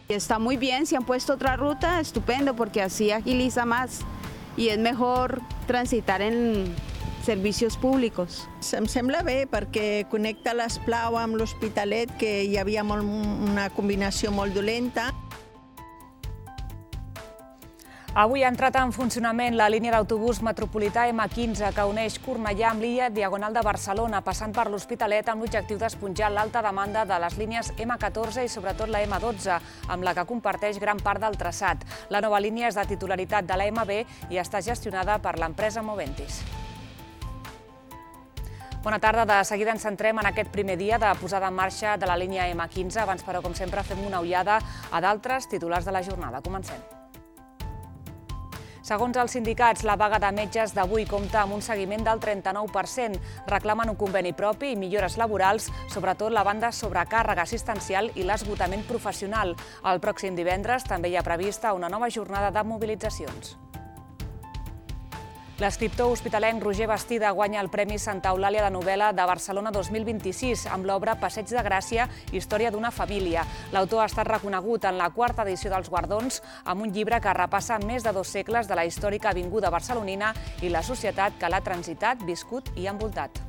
Está muy bien, si han puesto otra ruta, estupendo, porque así agiliza más y es mejor transitar en servicios públicos. Em sembla bé perquè connecta l'Esplau amb l'Hospitalet, que hi havia una combinació molt dolenta. Avui ha entrat en funcionament la línia d'autobús metropolità M15 que uneix Cornellà amb l'illa Diagonal de Barcelona, passant per l'Hospitalet amb l'objectiu d'esponjar l'alta demanda de les línies M14 i sobretot la M12, amb la que comparteix gran part del traçat. La nova línia és de titularitat de la MB i està gestionada per l'empresa Moventis. Bona tarda. De seguida ens centrem en aquest primer dia de posada en marxa de la línia M15. Abans, però, com sempre, fem una ullada a d'altres titulars de la jornada. Comencem. Segons els sindicats, la vaga de metges d'avui compta amb un seguiment del 39%. Reclamen un conveni propi i millores laborals, sobretot la banda sobrecàrrega assistencial i l'esgotament professional. El pròxim divendres també hi ha prevista una nova jornada de mobilitzacions. L'escriptor hospitalenc Roger Bastida guanya el Premi Santa Eulàlia de novel·la de Barcelona 2026 amb l'obra Passeig de Gràcia, història d'una família. L'autor ha estat reconegut en la 4ª edició dels guardons amb un llibre que repassa més de 2 segles de la històrica avinguda barcelonina i la societat que l'ha transitat, viscut i envoltat.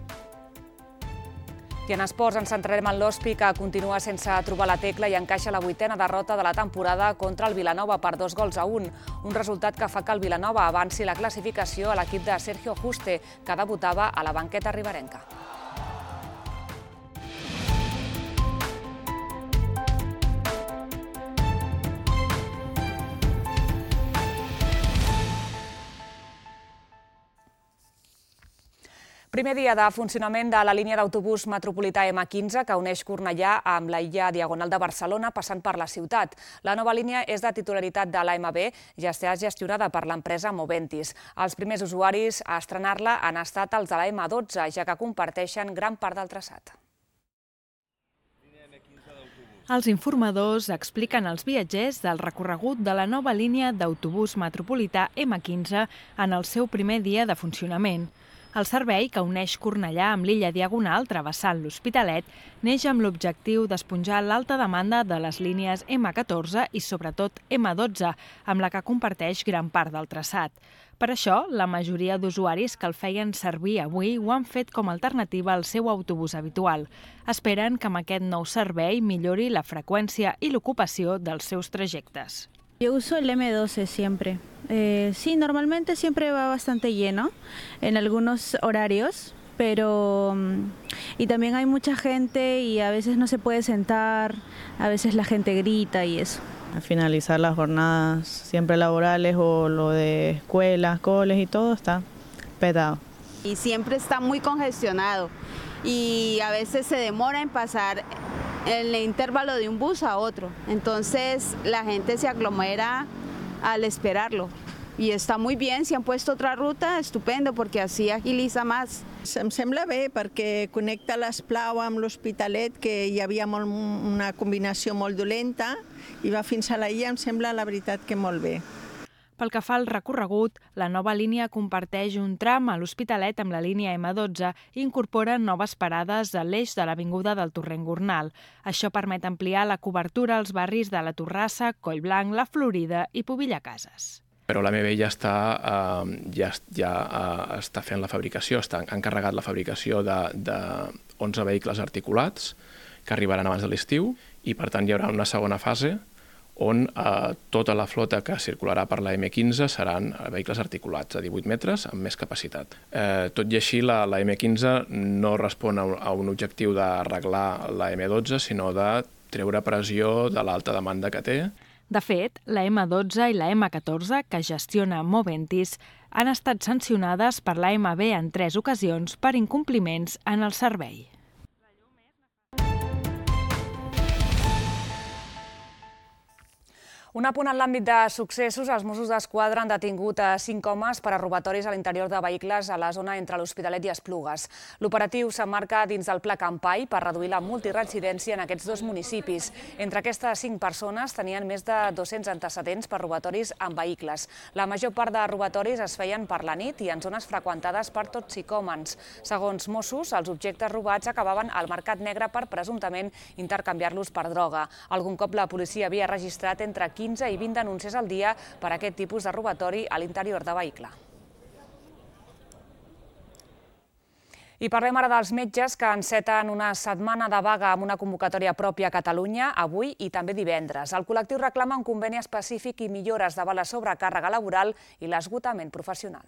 I en esports ens centrarem en l'Hospi, que continua sense trobar la tecla i encaixa la 8ª derrota de la temporada contra el Vilanova per 2-1. Un resultat que fa que el Vilanova avanci la classificació a l'equip de Sergio Juste, que debutava a la banqueta riberenca. Primer dia de funcionament de la línia d'autobús metropolità M15 que uneix Cornellà amb la illa Diagonal de Barcelona passant per la ciutat. La nova línia és de titularitat de l'AMB i està gestionada per l'empresa Moventis. Els primers usuaris a estrenar-la han estat els de la M12, ja que comparteixen gran part del traçat. Els informadors expliquen als viatgers del recorregut de la nova línia d'autobús metropolità M15 en el seu primer dia de funcionament. El servei, que uneix Cornellà amb l'illa Diagonal travessant l'Hospitalet, neix amb l'objectiu d'esponjar l'alta demanda de les línies M14 i sobretot M12, amb la que comparteix gran part del traçat. Per això, la majoria d'usuaris que el feien servir avui ho han fet com a alternativa al seu autobús habitual. Esperen que amb aquest nou servei millori la freqüència i l'ocupació dels seus trajectes. Yo uso el M12 siempre. Sí, normalmente siempre va bastante lleno en algunos horarios, pero y también hay mucha gente y a veces no se puede sentar, a veces la gente grita y eso. Al finalizar las jornadas siempre laborales o lo de escuelas, coles y todo está petado. Y siempre está muy congestionado y a veces se demora en pasar el intervalo de un bus a otro. Entonces la gente se aglomera al esperarlo. Y está muy bien, si han puesto otra ruta, estupendo, porque así agiliza más. Em sembla bé perquè connecta l'Esplau amb l'Hospitalet, que hi havia una combinació molt dolenta, i va fins a la illa, em sembla la veritat que molt bé. Pel que fa al recorregut, la nova línia comparteix un tram a l'Hospitalet amb la línia M12 i incorpora noves parades a l'eix de l'Avinguda del Torrent Gornal. Això permet ampliar la cobertura als barris de la Torrassa, Collblanc, la Florida i Pobilla-Cases. Però l'AMB ja està fent la fabricació, ha encarregat la fabricació de 11 vehicles articulats que arribaran abans de l'estiu i, per tant, hi haurà una segona fase on tota la flota que circularà per la M15 seran vehicles articulats a 18 metres amb més capacitat. Tot i així, la M15 no respon a un objectiu d'arreglar la M12, sinó de treure pressió de l'alta demanda que té. De fet, la M12 i la M14, que gestiona Moventis, han estat sancionades per la MB en 3 ocasions per incompliments en el servei. Un apunt en l'àmbit de successos, els Mossos d'Esquadra han detingut 5 homes per a robatoris a l'interior de vehicles a la zona entre l'Hospitalet i Esplugues. L'operatiu s'emmarca dins del Pla Campai per reduir la multireincidència en aquests dos municipis. Entre aquestes 5 persones tenien més de 200 antecedents per robatoris amb vehicles. La major part de robatoris es feien per la nit i en zones freqüentades per toxicòmens. Segons Mossos, els objectes robats acabaven al mercat negre per presumptament intercanviar-los per droga. Algun cop la policia havia registrat entre 15 i 20 denúncies al dia per aquest tipus de robatori a l'interior de vehicle. I parlem ara dels metges que enceten una setmana de vaga amb una convocatòria pròpia a Catalunya avui i també divendres. El col·lectiu reclama un conveni específic i millores davant la sobrecàrrega laboral i l'esgotament professional.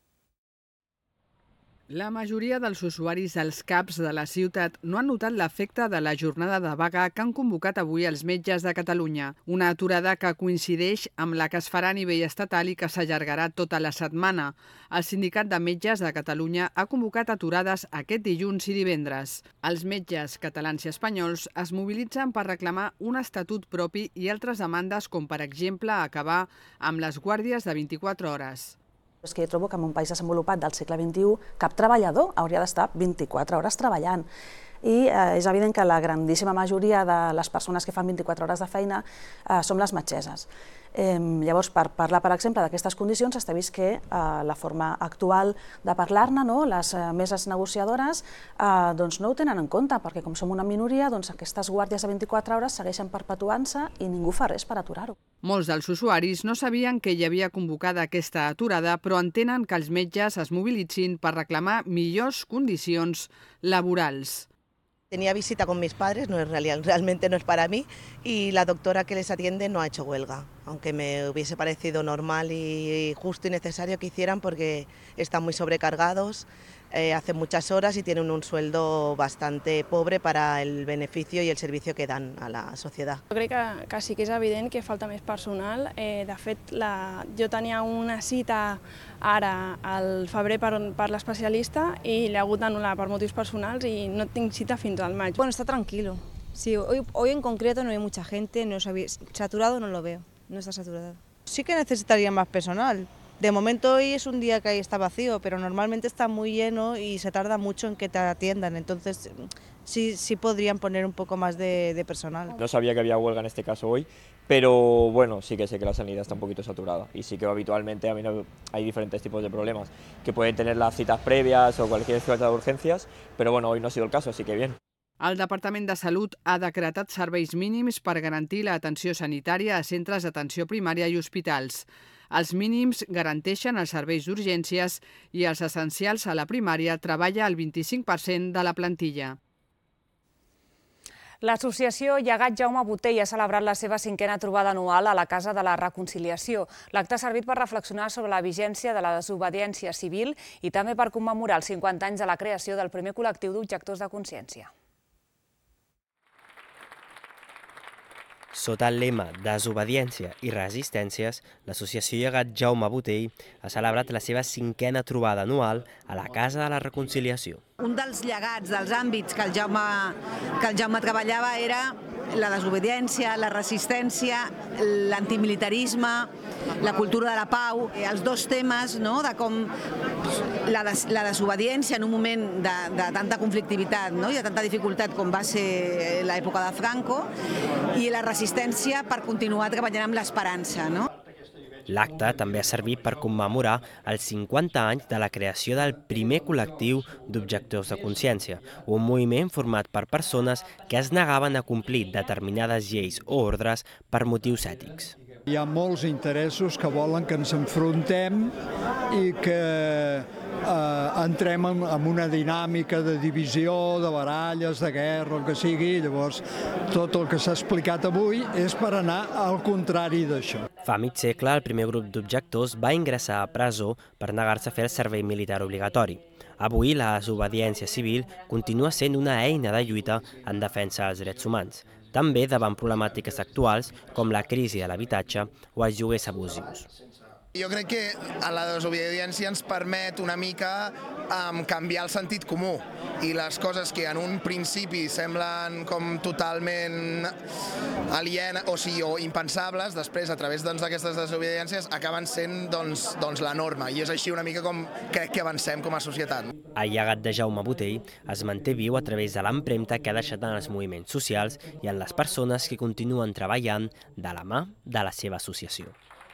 La majoria dels usuaris dels CAPs de la ciutat no han notat l'efecte de la jornada de vaga que han convocat avui els metges de Catalunya. Una aturada que coincideix amb la que es farà a nivell estatal i que s'allargarà tota la setmana. El Sindicat de Metges de Catalunya ha convocat aturades aquest dilluns i divendres. Els metges catalans i espanyols es mobilitzen per reclamar un estatut propi i altres demandes com, per exemple, acabar amb les guàrdies de 24 hores. És que jo trobo que en un país desenvolupat del segle XXI cap treballador hauria d'estar 24 hores treballant. I és evident que la grandíssima majoria de les persones que fan 24 hores de feina som les metgesses. Llavors, per parlar, per exemple, d'aquestes condicions, està vist que la forma actual de parlar-ne, les meses negociadores, no ho tenen en compte, perquè com som una minoria, aquestes guàrdies de 24 hores segueixen perpetuant-se i ningú fa res per aturar-ho. Molts dels usuaris no sabien que hi havia convocada aquesta aturada, però entenen que els metges es mobilitzin per reclamar millors condicions laborals. Tenía visita con mis padres, realmente no es para mí, y la doctora que les atiende no ha hecho huelga, aunque me hubiese parecido normal y justo y necesario que hicieran porque están muy sobrecargados, hacen muchas horas y tienen un sueldo bastante pobre para el beneficio y el servicio que dan a la sociedad. Jo crec que sí que és evident que falta més personal. De fet, jo tenia una cita ara al febrer per l'especialista i l'he hagut d'anul·lar per motius personals i no tinc cita fins al maig. Bueno, está tranquilo. Sí, hoy en concreto no hay mucha gente, no saturado no lo veo, no está saturado. Sí que necesitaría más personal. De momento hoy es un día que ahí está vacío, pero normalmente está muy lleno y se tarda mucho en que te atiendan, entonces sí podrían poner un poco más de personal. No sabía que había huelga en este caso hoy, pero bueno, sí que sé que la sanidad está un poquito saturada y sí que habitualmente hay diferentes tipos de problemas que pueden tener las citas previas o cualquier falta de urgencias, pero bueno, hoy no ha sido el caso, así que bien. El Departament de Salut ha decretat serveis mínims per garantir l'atenció sanitària a centres d'atenció primària i hospitals. Els mínims garanteixen els serveis d'urgències i els essencials a la primària treballa el 25% de la plantilla. L'associació Llegat Jaume Botey ha celebrat la seva 5a trobada anual a la Casa de la Reconciliació. L'acte ha servit per reflexionar sobre la vigència de la desobediència civil i també per commemorar els 50 anys de la creació del primer col·lectiu d'objectors de consciència. Sota el lema Desobediència i resistències, l'associació Llegat Jaume Botey ha celebrat la seva 5a trobada anual a la Casa de la Reconciliació. Un dels llegats, dels àmbits que el Jaume treballava era la desobediència, la resistència, l'antimilitarisme, la cultura de la pau, els dos temes de com la desobediència en un moment de tanta conflictivitat i de tanta dificultat com va ser l'època de Franco i la resistència per continuar treballant amb l'esperança. L'acte també ha servit per commemorar els 50 anys de la creació del primer col·lectiu d'objectors de consciència, un moviment format per persones que es negaven a complir determinades lleis o ordres per motius ètics. Hi ha molts interessos que volen que ens enfrontem i que entrem en una dinàmica de divisió, de baralles, de guerra, el que sigui. Llavors, tot el que s'ha explicat avui és per anar al contrari d'això. Fa mig segle, el primer grup d'objectors va ingressar a presó per negar-se a fer el servei militar obligatori. Avui, la desobediència civil continua sent una eina de lluita en defensa dels drets humans, també davant problemàtiques actuals com la crisi de l'habitatge o els lloguers abusius. Jo crec que la desobediència ens permet una mica canviar el sentit comú i les coses que en un principi semblen com totalment alienes o impensables, després a través d'aquestes desobediències acaben sent la norma, i és així una mica com crec que avancem com a societat. El llegat de Jaume Botell es manté viu a través de l'empremta que ha deixat en els moviments socials i en les persones que continuen treballant de la mà de la seva associació.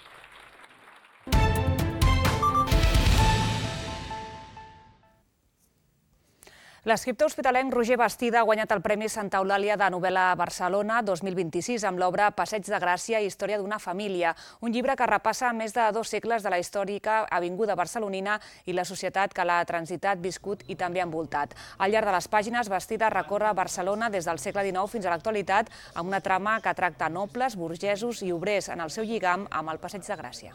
L'escriptor hospitalenc Roger Bastida ha guanyat el Premi Santa Eulàlia de novel·la Barcelona 2026 amb l'obra Passeig de Gràcia i història d'una família, un llibre que repassa més de 2 segles de la històrica avinguda barcelonina i la societat que l'ha transitat, viscut i també envoltat. Al llarg de les pàgines, Bastida recorre Barcelona des del segle XIX fins a l'actualitat amb una trama que tracta nobles, burgesos i obrers en el seu lligam amb el Passeig de Gràcia.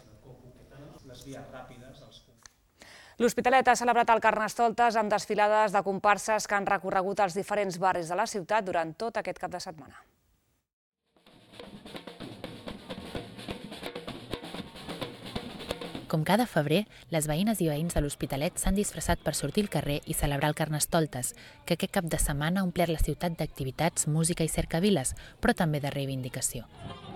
L'Hospitalet ha celebrat el Carnestoltes amb desfilades de comparses que han recorregut els diferents barris de la ciutat durant tot aquest cap de setmana. Com cada febrer, les veïnes i veïns de l'Hospitalet s'han disfressat per sortir al carrer i celebrar el Carnestoltes, que aquest cap de setmana ha omplert la ciutat d'activitats, música i cercaviles, però també de reivindicació.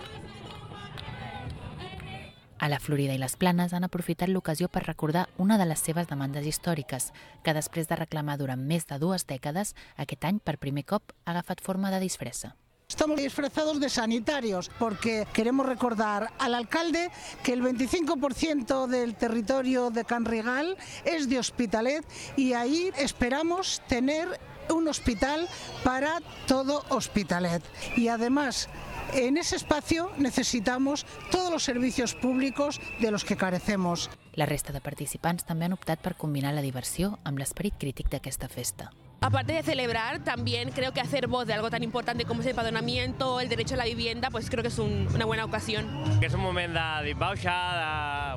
A la Florida i les Planes han aprofitat l'ocasió per recordar una de les seves demandes històriques, que després de reclamar durant més de 2 dècades, aquest any per primer cop ha agafat forma de disfressa. Estamos disfrazados de sanitarios porque queremos recordar al alcalde que el 25% del territorio de Can Rigal es de Hospitalet y ahí esperamos tener un hospital para todo Hospitalet. Y además, en ese espacio necesitamos todos los servicios públicos de los que carecemos. La resta de participants també han optat per combinar la diversió amb l'esperit crític d'aquesta festa. Aparte de celebrar, también creo que hacer voz de algo tan importante como es el empadronamiento, el derecho a la vivienda, pues creo que es una buena ocasión. És un moment de dibauxa,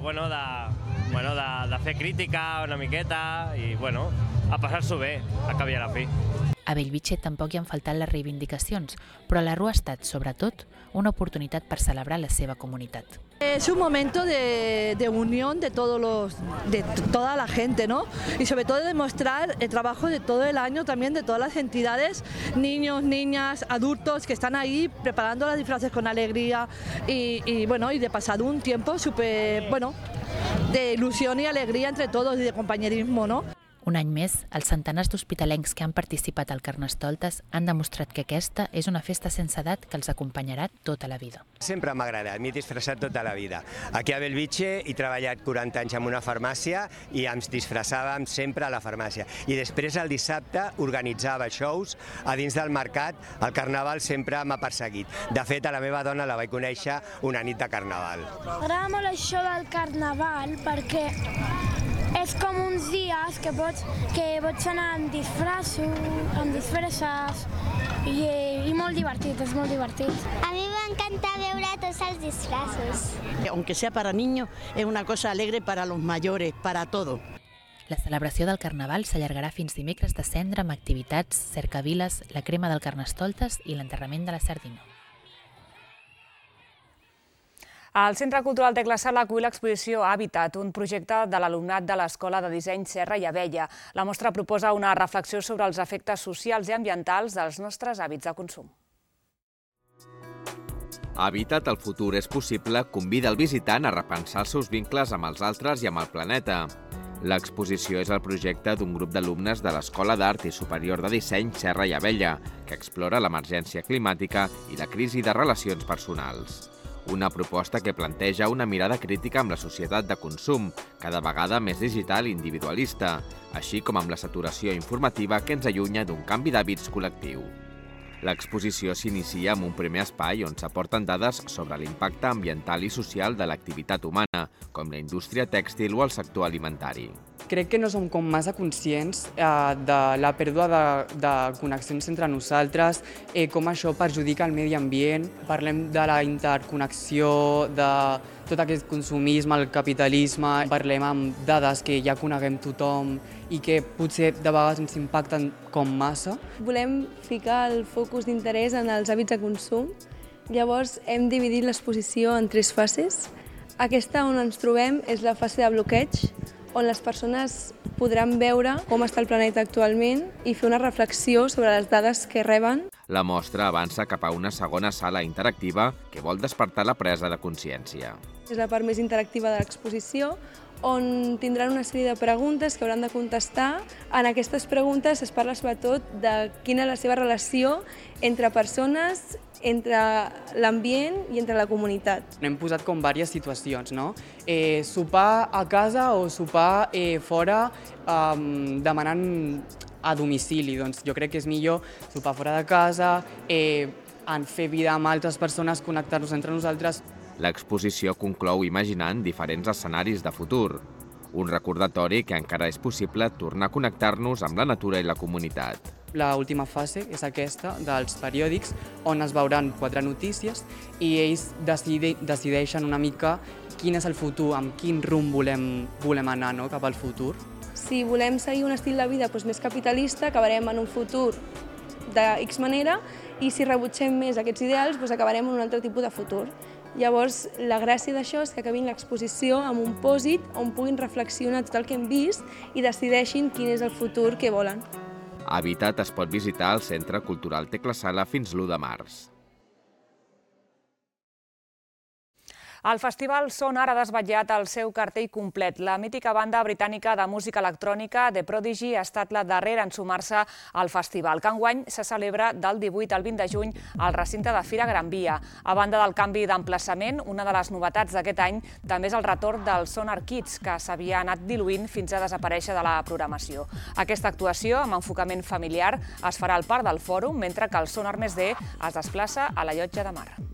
de fer crítica una miqueta i, a passar-s'ho bé, a cap i a la fi. A Bellvitge tampoc hi han faltat les reivindicacions, però la Rua ha estat, sobretot, una oportunitat per celebrar la seva comunitat. Es un momento de unión de toda la gente, ¿no? Y sobre todo de demostrar el trabajo de todo el año, también de todas las entidades, niños, niñas, adultos que están ahí preparando las disfraces con alegría y de pasar un tiempo súper, de ilusión y alegría entre todos y de compañerismo, ¿no? Un any més, els centenars d'hospitalencs que han participat al Carnestoltes han demostrat que aquesta és una festa sense edat que els acompanyarà tota la vida. Sempre m'ha agradat, m'he disfressat tota la vida. Aquí a Bellvitge he treballat 40 anys en una farmàcia i ens disfressàvem sempre a la farmàcia. I després el dissabte organitzava shows a dins del mercat. El carnaval sempre m'ha perseguit. De fet, a la meva dona la vaig conèixer una nit de carnaval. M'agrada molt això del carnaval perquè és com uns dies que pots anar amb disfresses i molt divertit, és molt divertit. A mi m'encanta veure tots els disfrazos. Aunque sea para niños, es una cosa alegre para los mayores, para todo. La celebració del Carnaval s'allargarà fins dimecres de cendre amb activitats, cercaviles, la crema del Carnestoltes i l'enterrament de la sardina. El Centre Cultural Tecla Sala acull l'exposició Hàbitat, un projecte de l'alumnat de l'Escola de Disseny Serra i Abella. La mostra proposa una reflexió sobre els efectes socials i ambientals dels nostres hàbits de consum. Hàbitat, el futur és possible, convida el visitant a repensar els seus vincles amb els altres i amb el planeta. L'exposició és el projecte d'un grup d'alumnes de l'Escola d'Art i Superior de Disseny Serra i Abella, que explora l'emergència climàtica i la crisi de relacions personals. Una proposta que planteja una mirada crítica amb la societat de consum, cada vegada més digital i individualista, així com amb la saturació informativa que ens allunya d'un canvi d'hàbits col·lectiu. L'exposició s'inicia amb un primer espai on s'aporten dades sobre l'impacte ambiental i social de l'activitat humana, com la indústria tèxtil o el sector alimentari. Crec que no som com massa conscients de la pèrdua de connexions entre nosaltres, com això perjudica el medi ambient. Parlem de la interconnexió, de tot aquest consumisme, el capitalisme. Parlem amb dades que ja coneguem tothom i que potser de vegades ens impacten com massa. Volem ficar el focus d'interès en els hàbits de consum. Llavors hem dividit l'exposició en 3 fases. Aquesta on ens trobem és la fase de bloqueig, on les persones podran veure com està el planeta actualment i fer una reflexió sobre les dades que reben. La mostra avança cap a una segona sala interactiva que vol despertar la presa de consciència. És la part més interactiva de l'exposició, on tindran una sèrie de preguntes que hauran de contestar. En aquestes preguntes es parla sobretot de quina és la seva relació entre persones, entre l'ambient i entre la comunitat. Hem posat com diverses situacions, no? Sopar a casa o sopar fora demanant a domicili. Doncs jo crec que és millor sopar fora de casa, en fer vida amb altres persones, connectar-nos entre nosaltres. L'exposició conclou imaginant diferents escenaris de futur. Un recordatori que encara és possible tornar a connectar-nos amb la natura i la comunitat. L'última fase és aquesta dels periòdics, on es veuran 4 notícies i ells decideixen una mica quin és el futur, amb quin rumb volem anar, no?, cap al futur. Si volem seguir un estil de vida més capitalista, acabarem en un futur de X manera, i si rebutgem més aquests ideals, acabarem en un altre tipus de futur. Llavors, la gràcia d'això és que acabin l'exposició amb un pòsit on puguin reflexionar tot el que hem vist i decideixin quin és el futur que volen. Habitat es pot visitar al Centre Cultural Tecla Sala fins l'1 de març. El Festival Sonar ha desvetllat el seu cartell complet. La mítica banda britànica de música electrònica The Prodigy ha estat la darrera en sumar-se al festival, que enguany se celebra del 18 al 20 de juny al recinte de Fira Gran Via. A banda del canvi d'emplaçament, una de les novetats d'aquest any també és el retorn del Sonar Kids, que s'havia anat diluint fins a desaparèixer de la programació. Aquesta actuació, amb enfocament familiar, es farà al Parc del Fòrum, mentre que el Sonar Més D es desplaça a la Llotja de Mar.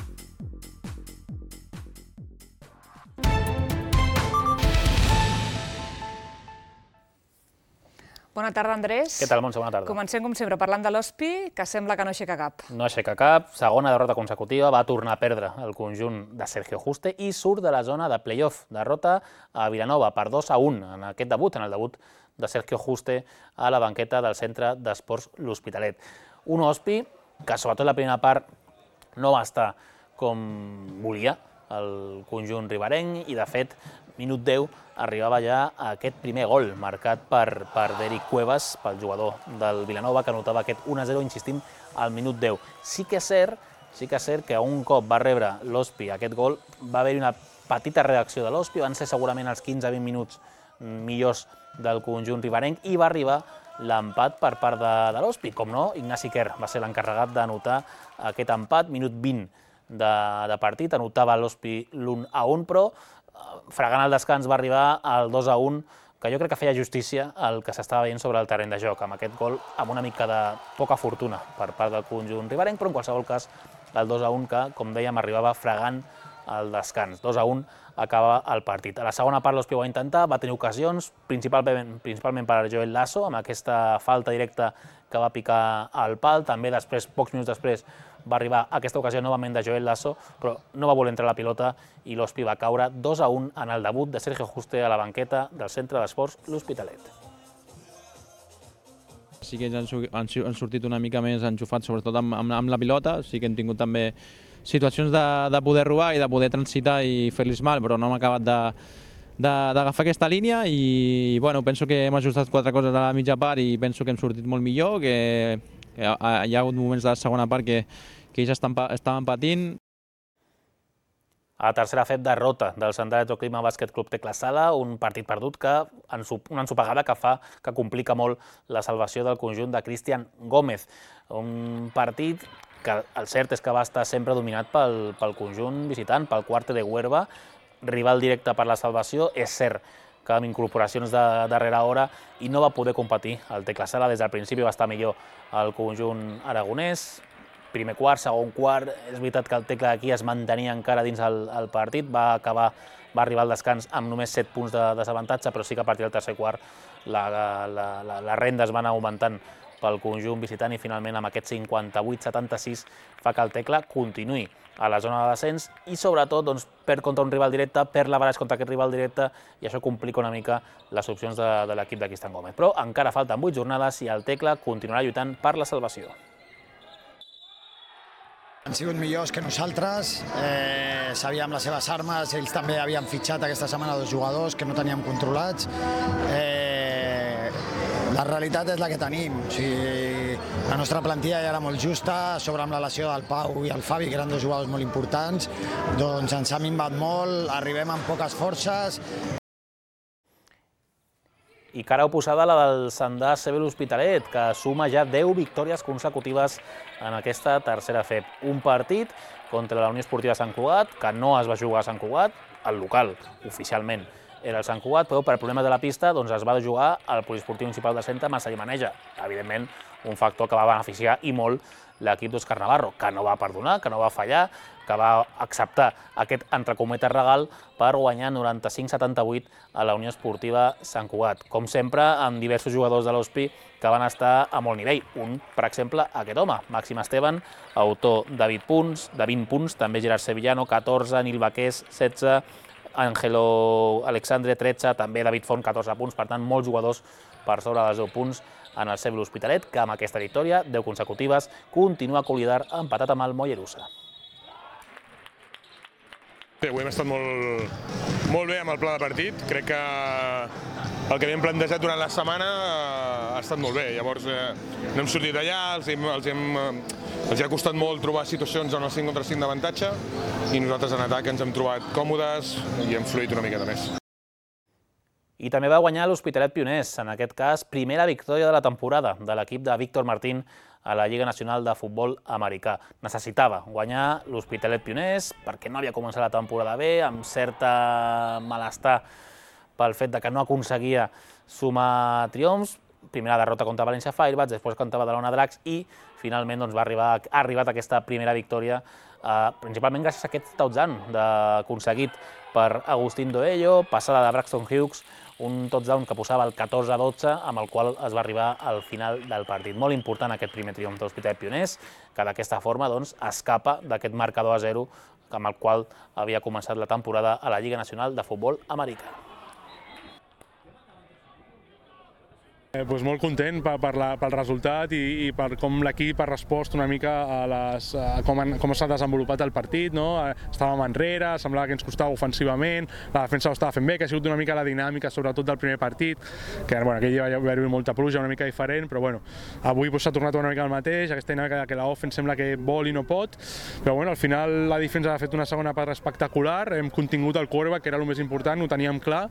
Bona tarda, Andrés. Què tal, Montse? Bona tarda. Comencem, com sempre, parlant de l'Hospi, que sembla que no aixeca cap. No aixeca cap, segona derrota consecutiva, va tornar a perdre el conjunt de Sergio Juste i surt de la zona de play-off. Derrota a Vilanova per 2-1 en aquest debut, en el debut de Sergio Juste a la banqueta del Centre d'Esports L'Hospitalet. Un Hospi que, sobretot la primera part, no va estar com volia el conjunt riberenc i, de fet, minut 10, arribava ja aquest primer gol marcat per Deric Cuevas, pel jugador del Vilanova, que anotava aquest 1-0, insistim, al minut 10. Sí que és cert que un cop va rebre l'Hospi aquest gol, va haver-hi una petita reacció de l'Hospi, van ser segurament els 15-20 minuts millors del conjunt riberenc i va arribar l'empat per part de l'Hospi. Com no, Ignasi Quer va ser l'encarregat d'anotar aquest empat, minut 20 de partit, anotava l'Hospi l'1-1, però fregant el descans va arribar al 2-1, que jo crec que feia justícia al que s'estava veient sobre el terreny de joc, amb aquest gol amb una mica de poca fortuna per part del conjunt riberenc, però en qualsevol cas el 2-1 que, com dèiem, arribava fregant el descans. 2-1 acaba el partit. A la segona part l'Hospi ho va intentar, va tenir ocasions, principalment per Joel Lasso, amb aquesta falta directa que va picar al pal, també després, pocs minuts després, va arribar aquesta ocasió novament de Joel Lasso, però no va voler entrar la pilota i l'Hospi va caure 2-1 en el debut de Sergio Juste a la banqueta del Centre d'Esports L'Hospitalet. Sí que han sortit una mica més enxufats, sobretot amb la pilota, sí que hem tingut també situacions de poder robar i de poder transitar i fer-los mal, però no hem acabat d'agafar aquesta línia i bueno, penso que hem ajustat 4 coses a la mitja part i penso que hem sortit molt millor, que hi ha hagut moments de la segona part que ells estaven patint. A la tercera fet derrota del Sant Electroclima Bàsquet Club Tecla Sala, un partit perdut que una ensopegada que complica molt la salvació del conjunt de Cristian Gómez. Un partit que el cert és que va estar sempre dominat pel conjunt visitant, pel Cuarte de Huerva, rival directe per la salvació. És cert que amb incorporacions de darrera hora i no va poder competir el Tecla Sala. Des del principi va estar millor el conjunt aragonès. Primer quart, segon quart, és veritat que el Tecla d'aquí es mantenia encara dins el partit, va arribar al descans amb només 7 punts de desavantatge, però sí que a partir del tercer quart les rendes van augmentant pel conjunt visitant i finalment amb aquest 58-76 fa que el Tecla continuï a la zona de descens i sobretot perd contra un rival directe, perd l'avantatge contra aquest rival directe i això complica una mica les opcions de l'equip de Cristian Gómez. Però encara falten 8 jornades i el Tecla continuarà lluitant per la salvació. Han sigut millors que nosaltres, sabíem les seves armes, ells també havien fitxat aquesta setmana 2 jugadors que no teníem controlats. La realitat és la que tenim, la nostra plantilla ja era molt justa, sobre amb la lesió del Pau i el Fabi, que eren 2 jugadors molt importants, doncs ens ha minvat molt, arribem amb poques forces. I cara oposada a la del Sandàs CB l'Hospitalet, que suma ja 10 victòries consecutives en aquesta tercera FEP. Un partit contra la Unió Esportiva Sant Cugat, que no es va jugar a Sant Cugat, el local, oficialment, era el Sant Cugat, però per problemes de la pista es va jugar al Poliesportiu Municipal de Centa amb Massallemaneja. Evidentment, un factor que va beneficiar i molt l'equip d'Òscar Navarro, que no va perdonar, que no va fallar, que va acceptar aquest, entre cometes, regal per guanyar 95-78 a la Unió Esportiva Sant Cugat. Com sempre, amb diversos jugadors de l'Hospi que van estar a molt nivell. Un, per exemple, aquest home, Màxim Esteban, autor de 20 punts, també Gerard Sevillano, 14, Nil Baqués, 16, Ángelo Alexandre, 13, també David Font, 14 punts, per tant, molts jugadors per sobre dels 10 punts en el CB l'Hospitalet, que amb aquesta victòria, 10 consecutives, continua a Collidar empatat amb el Mollerussa. Sí, avui hem estat molt bé amb el pla de partit. Crec que el que havíem plantejat durant la setmana ha estat molt bé. Llavors no hem sortit d'allà, els ha costat molt trobar situacions on el 5 contra 5 d'avantatge i nosaltres en atac ens hem trobat còmodes i hem fluït una miqueta més. I també va guanyar l'Hospitalet Pioners, en aquest cas, primera victòria de la temporada de l'equip de Víctor Martín a la Lliga Nacional de Futbol Americà. Necessitava guanyar l'Hospitalet Pioners perquè no havia començat la temporada bé, amb certa malestar pel fet que no aconseguia sumar triomfs. Primera derrota contra València Firebats, després contra Badalona Dracs i finalment ha arribat aquesta primera victòria principalment gràcies a aquest touchdown aconseguit per Agustín Doello, passada de Braxton Hughes, un touchdown que posava el 14-12, amb el qual es va arribar al final del partit. Molt important aquest primer triomf de l'Hospitalet Pioners, que d'aquesta forma escapa d'aquest marcador a 0 amb el qual havia començat la temporada a la Lliga Nacional de Futbol Americà. Molt content pel resultat i per com l'equip ha respost una mica a com s'ha desenvolupat el partit. Estàvem enrere, semblava que ens costava ofensivament, la defensa ho estava fent bé, que ha sigut una mica la dinàmica, sobretot del primer partit, que aquell va haver-hi molta pluja, una mica diferent, però avui s'ha tornat una mica el mateix, aquesta dinàmica que l'offense sembla que vol i no pot, però al final la defensa ha fet una segona part espectacular, hem contingut el quarterback, que era el més important, ho teníem clar.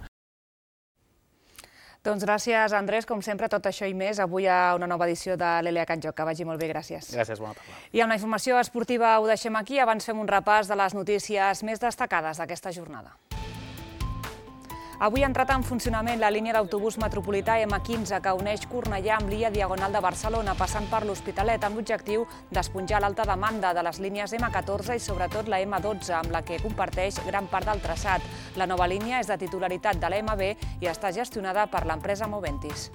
Doncs gràcies, Andrés. Com sempre, tot això i més. Avui hi ha una nova edició de l'Elea Can Joc. Que vagi molt bé, gràcies. Gràcies, bona tarda. I amb la informació esportiva ho deixem aquí. Abans fem un repàs de les notícies més destacades d'aquesta jornada. Avui ha entrat en funcionament la línia d'autobús metropolità M15 que uneix Cornellà amb l'illa Diagonal de Barcelona, passant per l'Hospitalet, amb l'objectiu d'esponjar l'alta demanda de les línies M14 i sobretot la M12, amb la que comparteix gran part del traçat. La nova línia és de titularitat de la MB i està gestionada per l'empresa Moventis.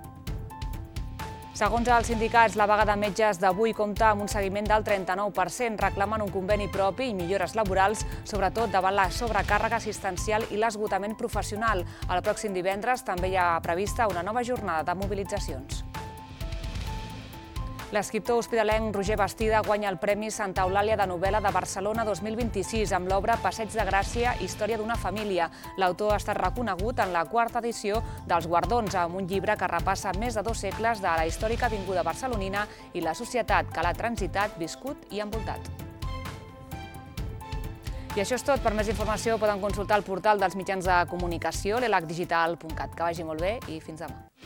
Segons els sindicats, la vaga de metges d'avui compta amb un seguiment del 39%, reclamen un conveni propi i millores laborals, sobretot davant la sobrecàrrega assistencial i l'esgotament professional. El pròxim divendres també hi ha prevista una nova jornada de mobilitzacions. L'escriptor hospitalenc Roger Bastida guanya el Premi Santa Eulàlia de novel·la de Barcelona 2026 amb l'obra Passeig de Gràcia, història d'una família. L'autor ha estat reconegut en la 4ª edició dels Guardons, amb un llibre que repassa més de 2 segles de la històrica avinguda barcelonina i la societat que l'ha transitat, viscut i envoltat. I això és tot. Per més informació poden consultar el portal dels mitjans de comunicació, l'elacdigital.cat. Que vagi molt bé i fins demà.